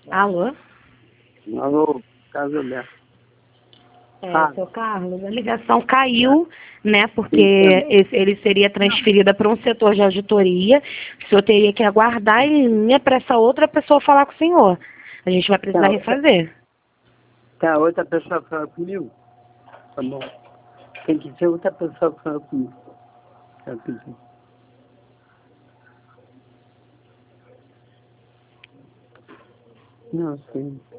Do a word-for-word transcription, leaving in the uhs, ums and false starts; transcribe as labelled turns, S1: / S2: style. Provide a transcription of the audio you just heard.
S1: Alô?
S2: Alô, Casa Aberta.
S1: É,
S2: Ah.
S1: seu Carlos, a ligação caiu, né, porque
S2: Sim.
S1: esse- ele seria transferida para um setor de auditoria. O senhor teria que aguardar em linha para essa outra pessoa falar com o senhor. A gente vai precisar
S2: Tá.
S1: refazer.
S2: Tá, outra pessoa fala comigo? Tá bom. Tem que ser outra pessoa que fala comigo. Tá pedindo. Não, sim.